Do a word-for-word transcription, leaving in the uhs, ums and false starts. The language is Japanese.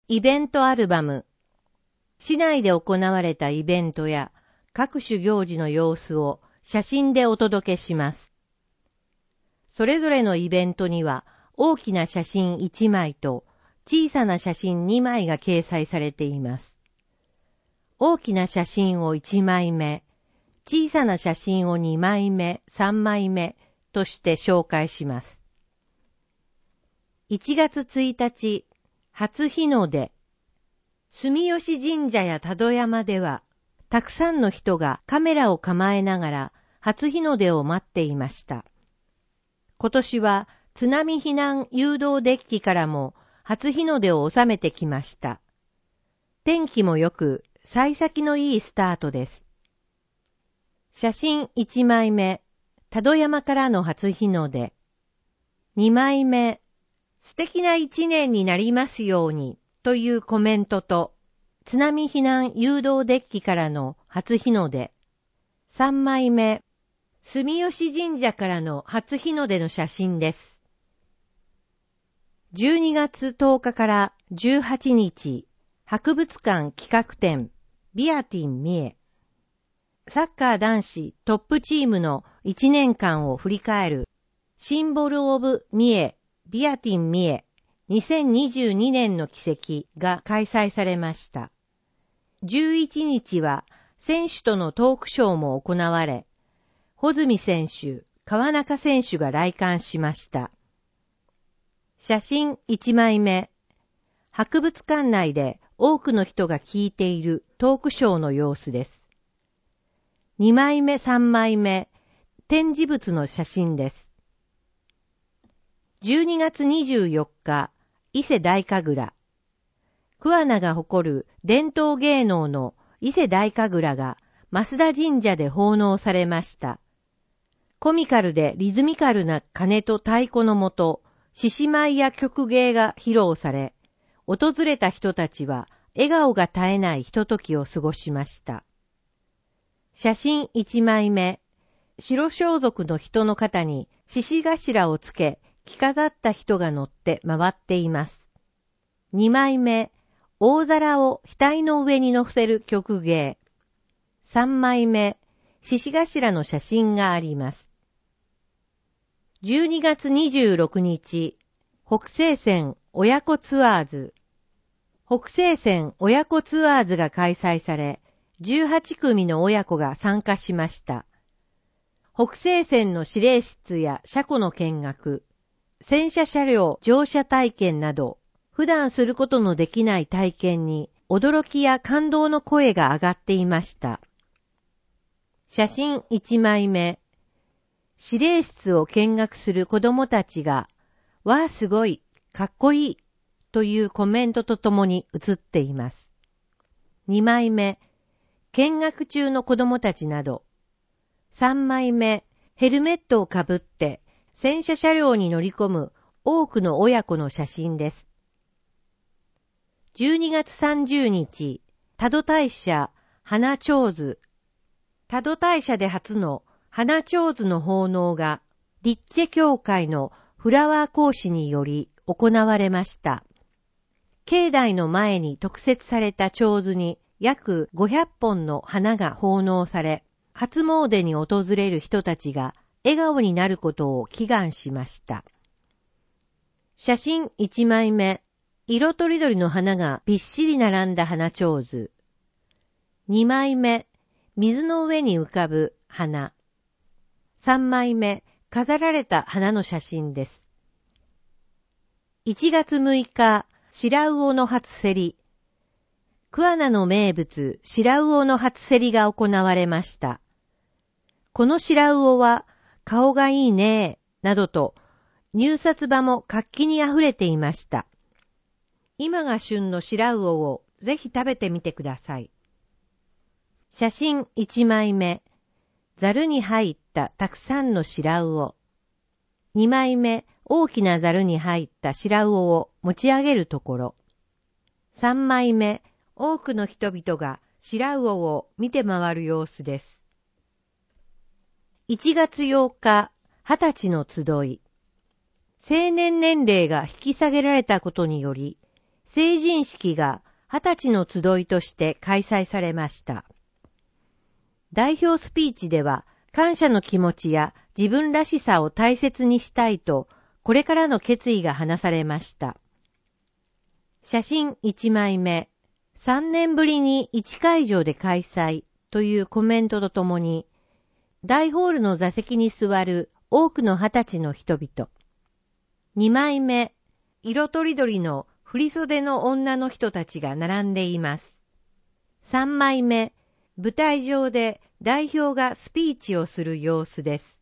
イベントアルバム。市内で行われたイベントや各種行事の様子を写真でお届けします。それぞれのイベントには大きな写真いちまいと小さな写真にまいが掲載されています。大きな写真をいちまいめ、小さな写真をにまいめ、さんまいめとして紹介します。いちがつついたち、初日の出。住吉神社や多度山では、たくさんの人がカメラを構えながら初日の出を待っていました。今年は津波避難誘導デッキからも初日の出を収めてきました。天気も良く、幸先のいいスタートです。写真いちまいめ、多度山からの初日の出。にまいめ、素敵な一年になりますようにというコメントと、津波避難誘導デッキからの初日の出。さんまいめ、住吉神社からの初日の出の写真です。じゅうにがつとおかからじゅうはちにち、博物館企画展、ビアティン三重。サッカー男子トップチームのいちねんかんを振り返る、シンボルオブ三重、ビアティン三重にせんにじゅうにねんの奇跡が開催されました。じゅういちにちは選手とのトークショーも行われ、穂積選手、川中選手が来館しました。写真いちまいめ、博物館内で多くの人が聞いているトークショーの様子です。にまいめ、さんまいめ、展示物の写真です。じゅうにがつにじゅうよっか、伊勢大神楽。桑名が誇る伝統芸能の伊勢大神楽が増田神社で奉納されました。コミカルでリズミカルな鐘と太鼓のもと、獅子舞や曲芸が披露され、訪れた人たちは笑顔が絶えないひとときを過ごしました。写真いちまいめ、白装束の人の肩に獅子頭をつけ、着飾った人が乗って回っています。にまいめ、大皿を額の上に乗せる曲芸。さんまいめ、獅子頭の写真があります。じゅうにがつにじゅうろくにち、北西線親子ツアーズ。北西線親子ツアーズが開催され、じゅうはちくみの親子が参加しました。北西線の指令室や車庫の見学、戦車車両乗車体験など、普段することのできない体験に驚きや感動の声が上がっていました。写真いちまいめ、指令室を見学する子供たちが、わあすごい、かっこいい、というコメントとともに写っています。にまいめ、見学中の子供たちなど、さんまいめ、ヘルメットをかぶって戦車車両に乗り込む多くの親子の写真です。じゅうにがつさんじゅうにち、多度大社花手水。多度大社で初の花手水の奉納が、リッチェ教会のフラワー講師により行われました。境内の前に特設された手水に約ごひゃっぽんの花が奉納され、初詣に訪れる人たちが笑顔になることを祈願しました。写真いちまいめ、色とりどりの花がびっしり並んだ花手水。にまいめ、水の上に浮かぶ花。さんまいめ、飾られた花の写真です。いちがつむいか、白魚の初競り。桑名の名物、白魚の初競りが行われました。この白魚は顔がいいね、などと入札場も活気にあふれていました。今が旬の白魚をぜひ食べてみてください。写真いちまいめ、ざるに入ったたくさんの白魚。にまいめ、大きなざるに入った白魚を持ち上げるところ。さんまいめ、多くの人々が白魚を見て回る様子です。いちがつようか、はたちの集い。成年年齢が引き下げられたことにより、 成人式が二十歳の集いとして開催されました。代表スピーチでは感謝の気持ちや自分らしさを大切にしたいと、これからの決意が話されました。写真いちまいめ、さんねんぶりにいち会場で開催というコメントとともに、大ホールの座席に座る多くの二十歳の人々。にまいめ、色とりどりの振袖の女の人たちが並んでいます。さんまいめ、舞台上で代表がスピーチをする様子です。